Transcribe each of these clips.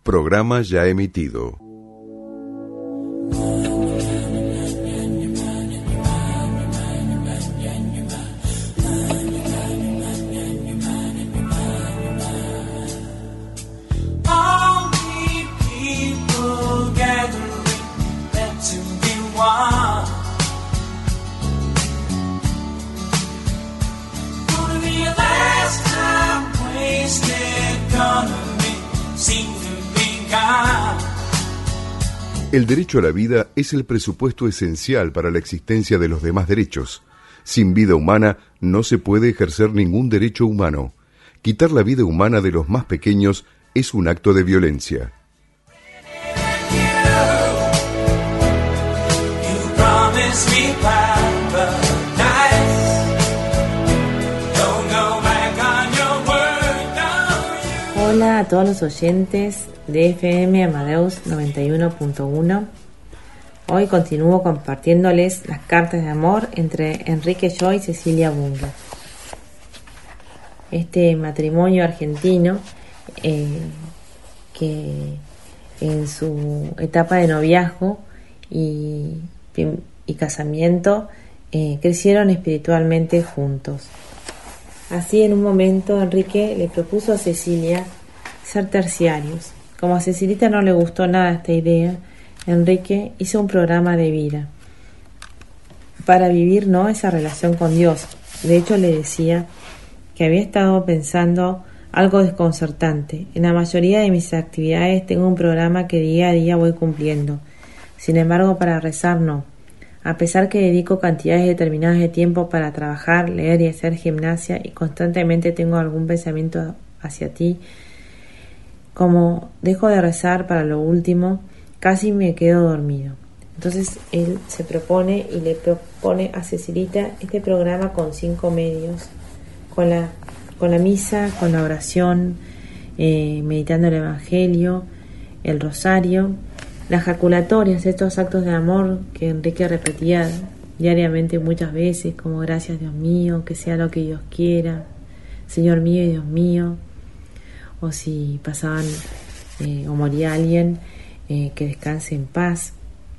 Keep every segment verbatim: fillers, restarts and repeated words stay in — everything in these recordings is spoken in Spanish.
Programa ya emitido. El derecho a la vida es el presupuesto esencial para la existencia de los demás derechos. Sin vida humana no se puede ejercer ningún derecho humano. Quitar la vida humana de los más pequeños es un acto de violencia. Hola a todos los oyentes de F M Amadeus noventa y uno punto uno. Hoy continúo compartiéndoles las cartas de amor entre Enrique Yo y Cecilia Bunge. Este matrimonio argentino eh, que en su etapa de noviazgo y, y casamiento eh, crecieron espiritualmente juntos. Así, en un momento, Enrique le propuso a Cecilia ser terciarios. Como a Cecilita no le gustó nada esta idea, Enrique hizo un programa de vida para vivir, ¿no?, esa relación con Dios. De hecho, le decía que había estado pensando algo desconcertante. En la mayoría de mis actividades tengo un programa que día a día voy cumpliendo. Sin embargo, para rezar no. A pesar que dedico cantidades determinadas de tiempo para trabajar, leer y hacer gimnasia, y constantemente tengo algún pensamiento hacia ti, como dejo de rezar para lo último, casi me quedo dormido. Entonces él se propone y le propone a Cecilita este programa con cinco medios, con la, con la misa, con la oración, eh, meditando el Evangelio, el rosario, las jaculatorias, estos actos de amor que Enrique repetía diariamente muchas veces, como gracias Dios mío, que sea lo que Dios quiera, Señor mío y Dios mío. O si pasaban eh, o moría alguien, eh, que descanse en paz.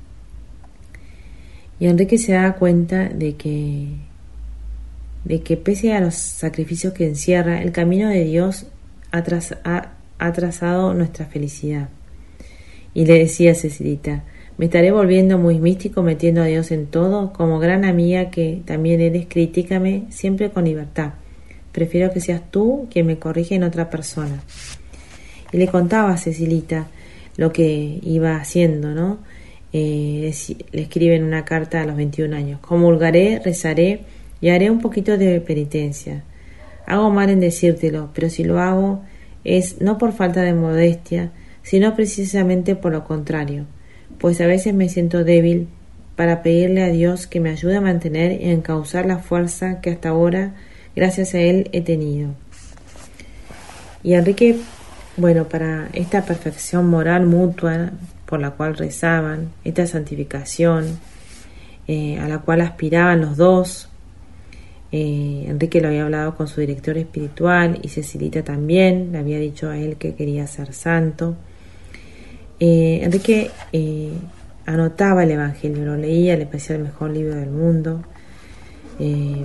Y Enrique se da cuenta de que, de que pese a los sacrificios que encierra, el camino de Dios ha, traz, ha, ha trazado nuestra felicidad. Y le decía a Cecilita: me estaré volviendo muy místico metiendo a Dios en todo. Como gran amiga que también eres, critícame siempre con libertad. Prefiero que seas tú quien me corrige en otra persona. Y le contaba a Cecilita lo que iba haciendo, ¿no? Eh, le escribe en una carta a los veintiún años: comulgaré, rezaré y haré un poquito de penitencia. Hago mal en decírtelo, pero si lo hago es no por falta de modestia, sino precisamente por lo contrario, pues a veces me siento débil para pedirle a Dios que me ayude a mantener y a encauzar la fuerza que hasta ahora, gracias a él, he tenido. Y Enrique, bueno, para esta perfección moral mutua por la cual rezaban, esta santificación eh, a la cual aspiraban los dos, eh, Enrique lo había hablado con su director espiritual y Cecilita también, le había dicho a él que quería ser santo. Eh, Enrique eh, anotaba el Evangelio, lo leía, le parecía el mejor libro del mundo. Eh,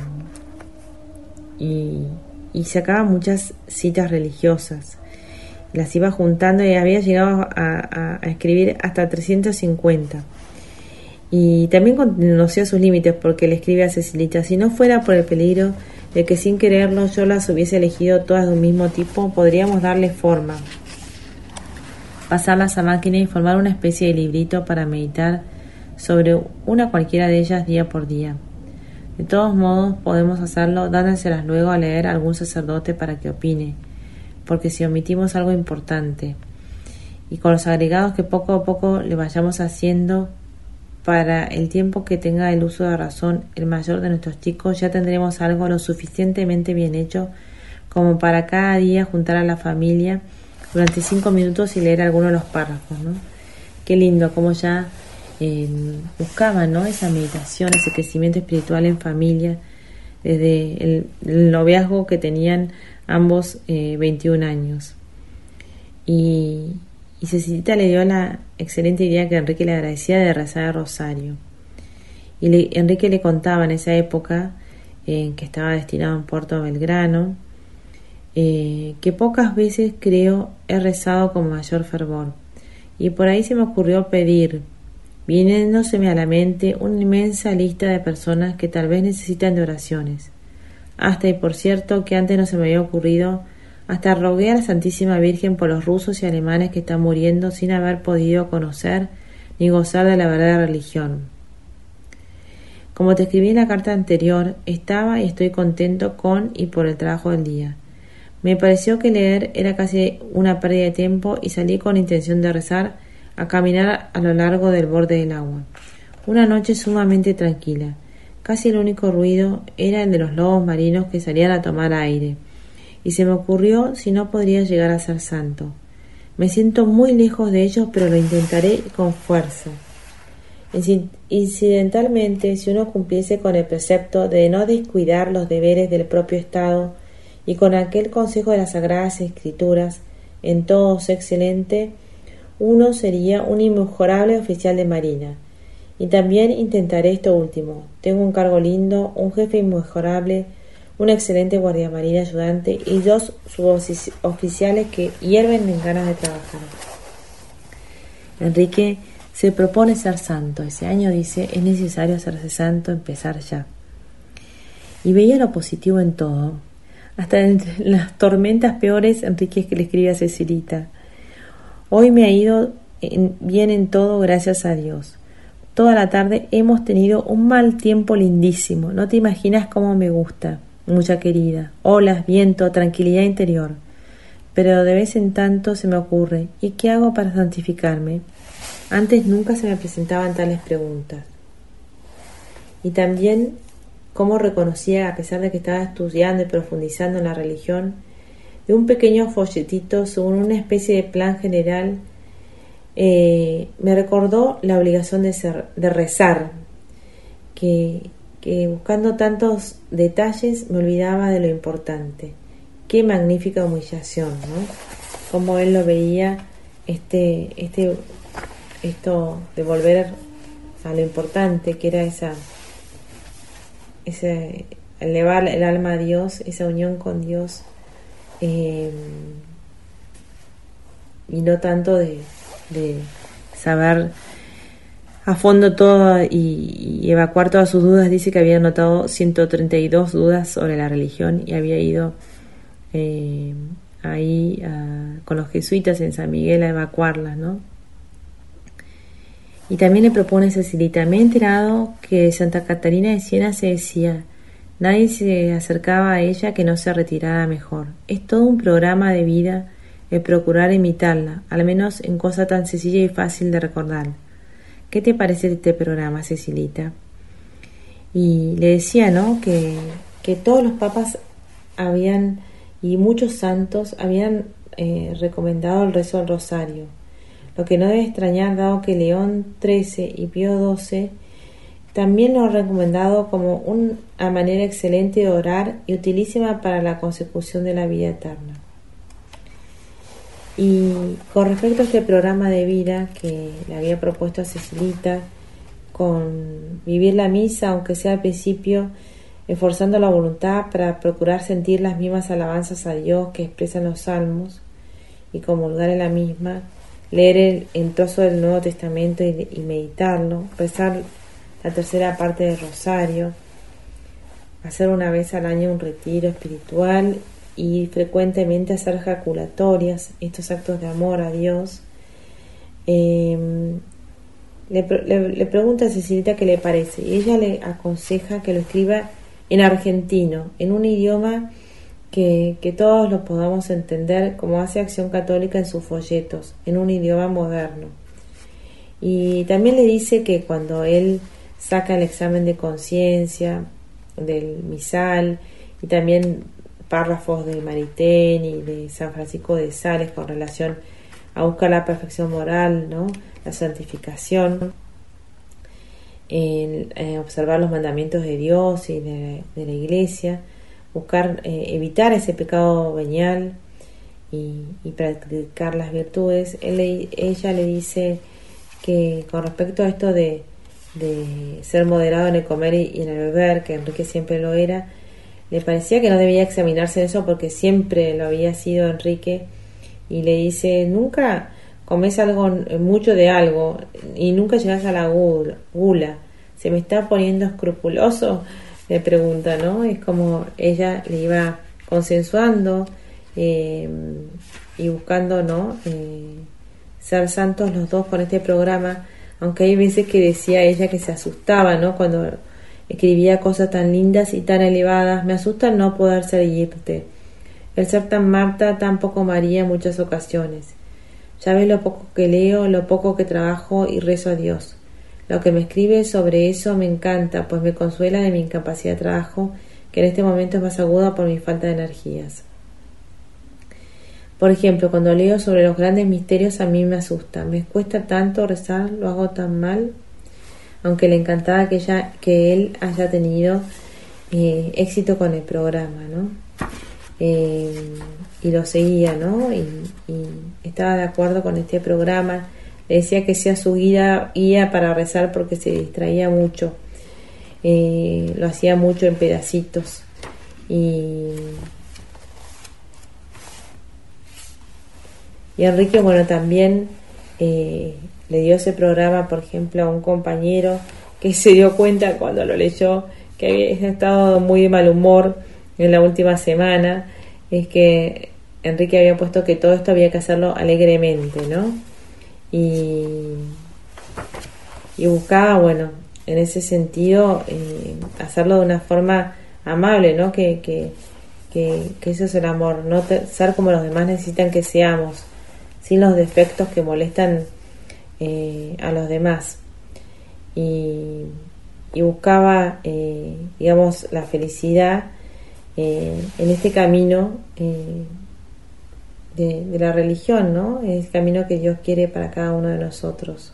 Y, y sacaba muchas citas religiosas, las iba juntando y había llegado a, a, a escribir hasta trescientas cincuenta. Y también conocía sus límites, porque le escribe a Cecilita: si no fuera por el peligro de que sin quererlo yo las hubiese elegido todas de un mismo tipo, podríamos darle forma, pasarlas a máquina y formar una especie de librito para meditar sobre una cualquiera de ellas día por día. De todos modos, podemos hacerlo dándoselas luego a leer a algún sacerdote para que opine, porque si omitimos algo importante, y con los agregados que poco a poco le vayamos haciendo, para el tiempo que tenga el uso de razón el mayor de nuestros chicos, ya tendremos algo lo suficientemente bien hecho como para cada día juntar a la familia durante cinco minutos y leer algunos de los párrafos, ¿no? Qué lindo, como ya Eh, buscaban, ¿no?, esa meditación, ese crecimiento espiritual en familia desde el, el noviazgo que tenían ambos, eh, veintiún años. Y, y Cecilita le dio la excelente idea que Enrique le agradecía de rezar el rosario. Y le, Enrique le contaba en esa época, en eh, que estaba destinado en Puerto Belgrano, eh, que pocas veces, creo, he rezado con mayor fervor. Y por ahí se me ocurrió pedir, viniéndoseme a la mente una inmensa lista de personas que tal vez necesitan de oraciones. Hasta, y por cierto, que antes no se me había ocurrido, hasta rogué a la Santísima Virgen por los rusos y alemanes que están muriendo sin haber podido conocer ni gozar de la verdadera religión. Como te escribí en la carta anterior, estaba y estoy contento con y por el trabajo del día. Me pareció que leer era casi una pérdida de tiempo y salí con intención de rezar a caminar a lo largo del borde del agua. Una noche sumamente tranquila. Casi el único ruido era el de los lobos marinos que salían a tomar aire. Y se me ocurrió si no podría llegar a ser santo. Me siento muy lejos de ellos, pero lo intentaré con fuerza. Incidentalmente, si uno cumpliese con el precepto de no descuidar los deberes del propio Estado y con aquel consejo de las Sagradas Escrituras, en todos excelente, uno sería un inmejorable oficial de marina. Y también intentaré esto último. Tengo un cargo lindo, un jefe inmejorable, un excelente guardiamarina ayudante y dos suboficiales que hierven en ganas de trabajar. Enrique se propone ser santo. Ese año dice, es necesario hacerse santo, empezar ya. Y veía lo positivo en todo. Hasta en las tormentas peores, Enrique le escribe a Cecilita. Hoy me ha ido bien en todo, gracias a Dios. Toda la tarde hemos tenido un mal tiempo lindísimo. No te imaginas cómo me gusta, mucha querida. Olas, viento, tranquilidad interior. Pero de vez en tanto se me ocurre, ¿y qué hago para santificarme? Antes nunca se me presentaban tales preguntas. Y también cómo reconocía, a pesar de que estaba estudiando y profundizando en la religión, de un pequeño folletito según una especie de plan general, eh, me recordó la obligación de, ser, de rezar, que, que buscando tantos detalles me olvidaba de lo importante. Qué magnífica humillación, ¿no? Como él lo veía, este, este, esto de volver a lo importante, que era esa, ese elevar el alma a Dios, esa unión con Dios. Eh, y no tanto de, de saber a fondo todo y, y evacuar todas sus dudas. Dice que había anotado ciento treinta y dos dudas sobre la religión y había ido eh, ahí a, con los jesuitas en San Miguel a evacuarlas, ¿no? Y también le propone a Cecilita, me he enterado que de Santa Catalina de Siena se decía, nadie se acercaba a ella que no se retirara mejor. Es todo un programa de vida el procurar imitarla, al menos en cosa tan sencilla y fácil de recordar. ¿Qué te parece este programa, Cecilita? Y le decía, ¿no?, que, que todos los papas habían, y muchos santos, habían eh, recomendado el rezo del rosario. Lo que no debe extrañar, dado que León trece y Pío doce también lo han recomendado como una manera excelente de orar y utilísima para la consecución de la vida eterna. Y con respecto a este programa de vida que le había propuesto a Cecilita, con vivir la misa, aunque sea al principio, esforzando la voluntad para procurar sentir las mismas alabanzas a Dios que expresan los salmos y comulgar en la misma, leer el, el trozo del Nuevo Testamento y, y meditarlo, rezar la tercera parte del rosario, hacer una vez al año un retiro espiritual y frecuentemente hacer jaculatorias, estos actos de amor a Dios. Eh, le, le, le pregunta a Cecilita qué le parece y ella le aconseja que lo escriba en argentino, en un idioma que, que todos lo podamos entender, como hace Acción Católica en sus folletos, en un idioma moderno. Y también le dice que cuando él saca el examen de conciencia del misal y también párrafos de Maritain y de San Francisco de Sales con relación a buscar la perfección moral, ¿no?, la santificación, en eh, observar los mandamientos de Dios y de, de la Iglesia, buscar eh, evitar ese pecado venial y, y practicar las virtudes, él, ella le dice que con respecto a esto de, de ser moderado en el comer y, y en el beber, que Enrique siempre lo era, le parecía que no debía examinarse en eso porque siempre lo había sido Enrique, y le dice, nunca comes algo, mucho de algo, y nunca llegas a la gula, ¿se me está poniendo escrupuloso?, le pregunta, ¿no? Es como ella le iba consensuando eh, y buscando, ¿no?, eh, ser santos los dos con este programa, aunque hay veces que decía ella que se asustaba, ¿no?, cuando escribía cosas tan lindas y tan elevadas. Me asusta no poder seguirte, el ser tan Marta, tan poco María en muchas ocasiones. Ya ves lo poco que leo, lo poco que trabajo y rezo a Dios. Lo que me escribe sobre eso me encanta, pues me consuela de mi incapacidad de trabajo, que en este momento es más aguda por mi falta de energías. Por ejemplo, cuando leo sobre los grandes misterios a mí me asusta. Me cuesta tanto rezar, lo hago tan mal. Aunque le encantaba que, ella, que él haya tenido eh, éxito con el programa, ¿no? Eh, y lo seguía, ¿no? Y, y estaba de acuerdo con este programa. Le decía que sea su guía, guía para rezar porque se distraía mucho. Eh, lo hacía mucho en pedacitos. Y, y Enrique, bueno, también eh, le dio ese programa, por ejemplo, a un compañero que se dio cuenta cuando lo leyó que había estado muy de mal humor en la última semana. Es que Enrique había puesto que todo esto había que hacerlo alegremente, ¿no? Y, y buscaba, bueno, en ese sentido, eh, hacerlo de una forma amable, ¿no? Que, que, que, que eso es el amor, no te, ser como los demás necesitan que seamos, sin los defectos que molestan eh, a los demás. Y, y buscaba, eh, digamos, la felicidad eh, en este camino eh, de, de la religión, ¿no? Es el camino que Dios quiere para cada uno de nosotros.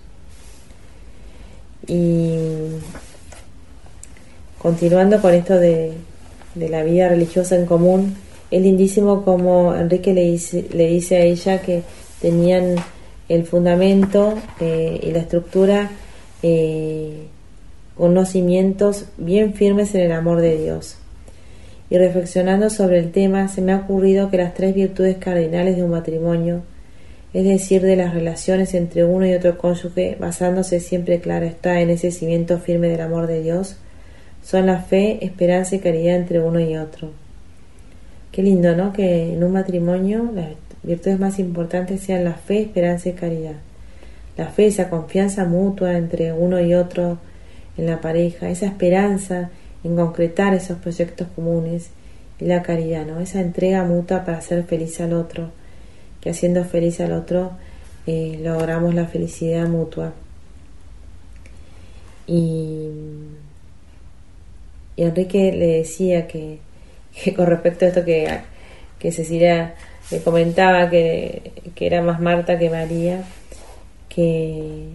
Y continuando con esto de, de la vida religiosa en común, es lindísimo como Enrique le dice, le dice a ella que tenían el fundamento eh, y la estructura eh, con unos cimientos bien firmes en el amor de Dios. Y reflexionando sobre el tema, se me ha ocurrido que las tres virtudes cardinales de un matrimonio, es decir, de las relaciones entre uno y otro cónyuge, basándose siempre, claro está, en ese cimiento firme del amor de Dios, son la fe, esperanza y caridad entre uno y otro. Qué lindo, ¿no?, que en un matrimonio las virtudes más importantes sean la fe, esperanza y caridad. La fe, esa confianza mutua entre uno y otro en la pareja, esa esperanza en concretar esos proyectos comunes, y la caridad, ¿no?, esa entrega mutua para hacer feliz al otro, que haciendo feliz al otro eh, logramos la felicidad mutua. Y, y Enrique le decía que, que con respecto a esto que, que Cecilia le comentaba, que, que era más Marta que María, que,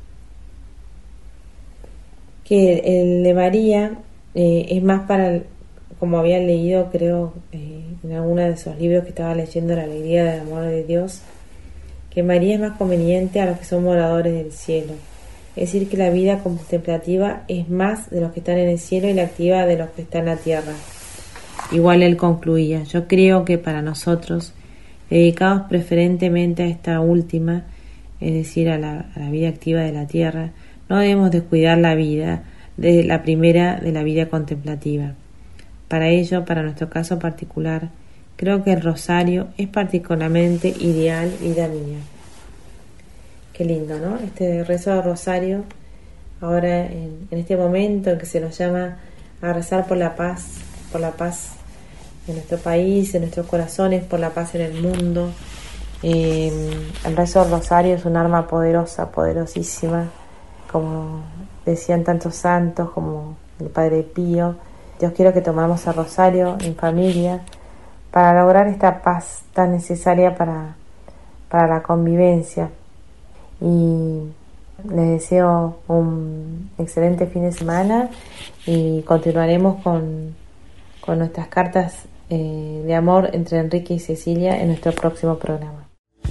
que el de María eh, es más para, el, como había leído creo eh, en alguno de esos libros que estaba leyendo, La alegría del amor de Dios, que María es más conveniente a los que son moradores del cielo. Es decir, que la vida contemplativa es más de los que están en el cielo y la activa de los que están en la tierra. Igual él concluía: yo creo que para nosotros, dedicados preferentemente a esta última, es decir, a la, a la vida activa de la tierra, no debemos descuidar la vida de la primera, de la vida contemplativa. Para ello, para nuestro caso particular, creo que el rosario es particularmente ideal, vida mía. Qué lindo, ¿no? Este rezo de rosario, ahora en, en este momento en que se nos llama a rezar por la paz, por la paz en nuestro país, en nuestros corazones, por la paz en el mundo. Eh, el rezo del rosario es un arma poderosa, poderosísima, como decían tantos santos como el Padre Pío. Dios quiero que tomamos el rosario en familia para lograr esta paz tan necesaria para, para la convivencia. Y les deseo un excelente fin de semana y continuaremos con, con nuestras cartas eh, de amor entre Enrique y Cecilia en nuestro próximo programa.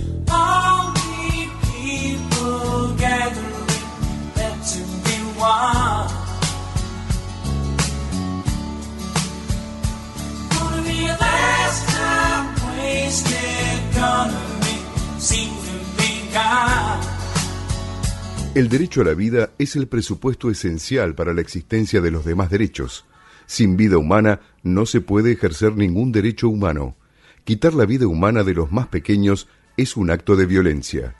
El derecho a la vida es el presupuesto esencial para la existencia de los demás derechos. Sin vida humana no se puede ejercer ningún derecho humano. Quitar la vida humana de los más pequeños es un acto de violencia.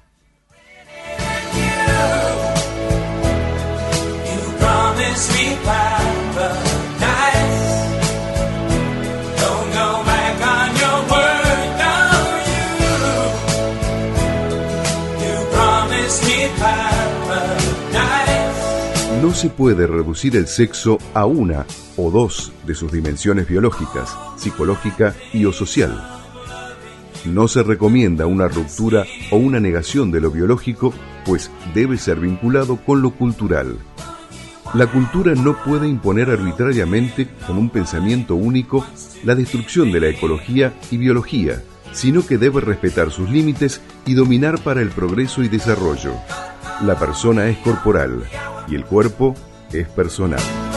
No se puede reducir el sexo a una o dos de sus dimensiones biológicas, psicológica y o social. No se recomienda una ruptura o una negación de lo biológico, pues debe ser vinculado con lo cultural. La cultura no puede imponer arbitrariamente, con un pensamiento único, la destrucción de la ecología y biología, sino que debe respetar sus límites y dominar para el progreso y desarrollo. La persona es corporal y el cuerpo es personal.